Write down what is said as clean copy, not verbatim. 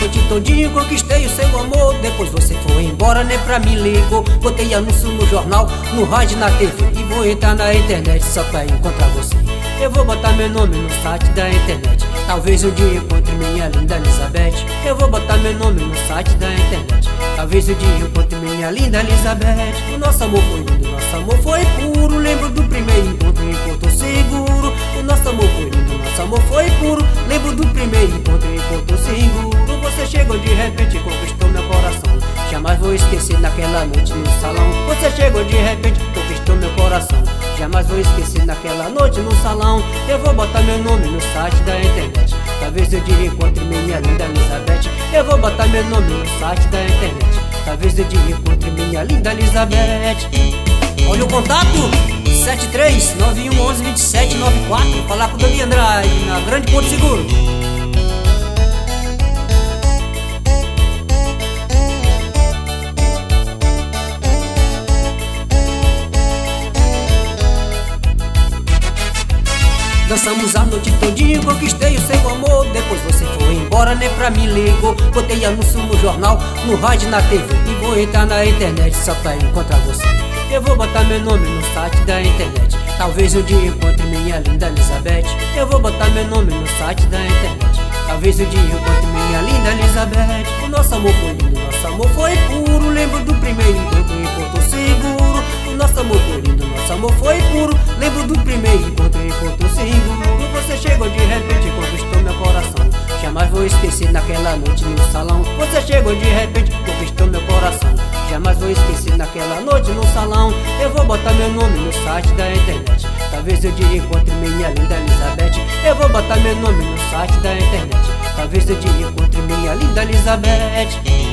noite todinha, conquistei o seu amor. Depois você foi embora, nem pra mim ligou. Botei anúncio no jornal, no rádio, na TV, e vou entrar na internet só pra encontrar você. Eu vou botar meu nome no site da internet, talvez um dia encontre minha linda Elizabeth. Eu vou botar meu nome no site da internet, talvez um dia encontre minha linda Elizabeth. O nosso amor foi lindo, nosso amor foi puro. Lembro do primeiro encontro em Porto Seguro. O nosso amor foi lindo, nosso amor foi puro. Lembro do primeiro encontro em Porto Seguro. Você chegou de repente e conquistou meu coração. Jamais vou esquecer naquela noite no salão. Você chegou de repente e conquistou meu coração. Jamais vou esquecer naquela noite no salão. Eu vou botar meu nome no site da internet, talvez eu dia encontre minha linda Elizabeth. Eu vou botar meu nome no site da internet, talvez eu dia encontre minha linda Elizabeth. Olha o contato: 7391112794. Falar com o Dani Andrade, na Grande Porto Seguro. Dançamos a noite todinha, conquistei o seu amor. Depois você foi embora, nem pra mim ligou. Botei anúncio no jornal, no rádio, na TV, e vou entrar na internet só pra encontrar você. Eu vou botar meu nome no site da internet, talvez um dia encontre minha linda Elizabeth. Eu vou botar meu nome no site da internet, talvez um dia encontre minha linda Elizabeth. O nosso amor foi lindo, nosso amor foi puro. Lembro do primeiro encontro em Porto Seguro. O nosso amor foi lindo, nosso amor foi puro. Lembro do primeiro encontro em Porto Seguro. Você chegou de repente e conquistou meu coração. Jamais vou esquecer naquela noite no salão. Você chegou de repente e conquistou meu coração. Jamais vou esquecer naquela noite no salão. Eu vou botar meu nome no site da internet, talvez eu dia encontre minha linda Elizabeth. Eu vou botar meu nome no site da internet, talvez eu dia encontre minha linda Elizabeth.